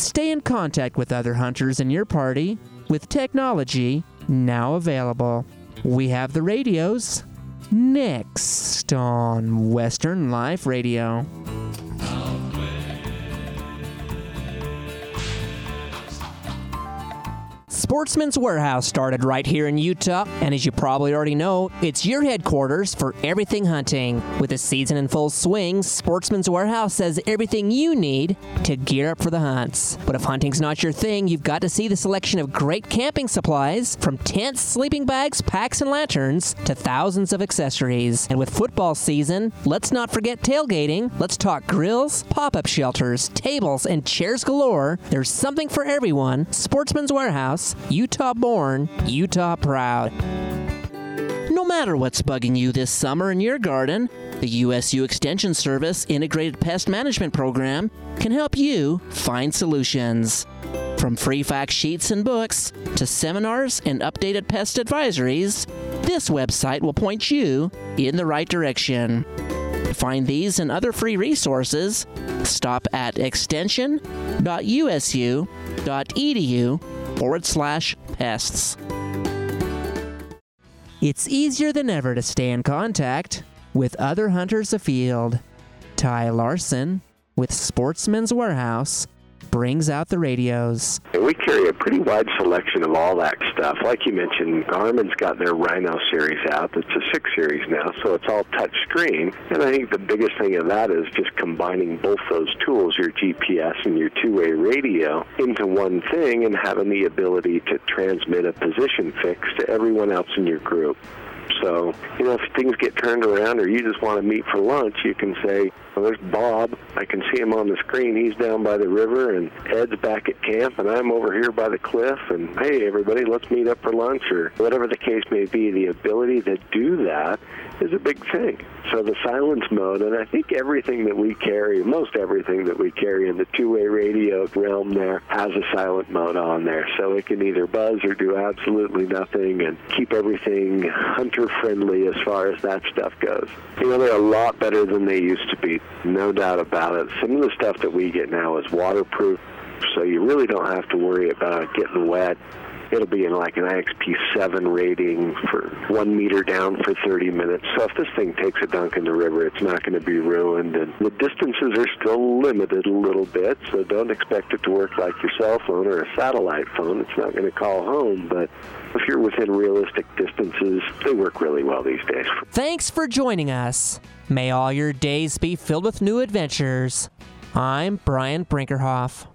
Stay in contact with other hunters in your party with technology now available. We have the radios next on Western Life Radio. Sportsman's Warehouse started right here in Utah, and as you probably already know, it's your headquarters for everything hunting. With the season in full swing, Sportsman's Warehouse has everything you need to gear up for the hunts. But if hunting's not your thing, you've got to see the selection of great camping supplies, from tents, sleeping bags, packs, and lanterns, to thousands of accessories. And with football season, let's not forget tailgating. Let's talk grills, pop-up shelters, tables, and chairs galore. There's something for everyone. Sportsman's Warehouse, Utah born, Utah proud. No matter what's bugging you this summer in your garden, the USU Extension Service Integrated Pest Management Program can help you find solutions. From free fact sheets and books to seminars and updated pest advisories, this website will point you in the right direction. To find these and other free resources, stop at extension.usu.edu/pests. It's easier than ever to stay in contact with other hunters afield. Ty Larson with Sportsman's Warehouse brings out the radios. We carry a pretty wide selection of all that stuff. Like you mentioned, Garmin's got their Rhino series out. It's a 6 series now, so it's all touch screen. And I think the biggest thing of that is just combining both those tools, your GPS and your two-way radio, into one thing and having the ability to transmit a position fix to everyone else in your group. So, if things get turned around or you just want to meet for lunch, you can say, well, there's Bob. I can see him on the screen. He's down by the river, and Ed's back at camp, and I'm over here by the cliff. And, hey, everybody, let's meet up for lunch, or whatever the case may be. The ability to do that is a big thing. So the silence mode, and I think everything that we carry, most everything that we carry in the two-way radio realm there has a silent mode on there. So it can either buzz or do absolutely nothing and keep everything hunter-friendly as far as that stuff goes. They're a lot better than they used to be, no doubt about it. Some of the stuff that we get now is waterproof, so you really don't have to worry about getting wet. It'll be in like an IXP7 rating for 1 meter down for 30 minutes. So if this thing takes a dunk in the river, it's not going to be ruined. And the distances are still limited a little bit, so don't expect it to work like your cell phone or a satellite phone. It's not going to call home, but if you're within realistic distances, they work really well these days. Thanks for joining us. May all your days be filled with new adventures. I'm Brian Brinkerhoff.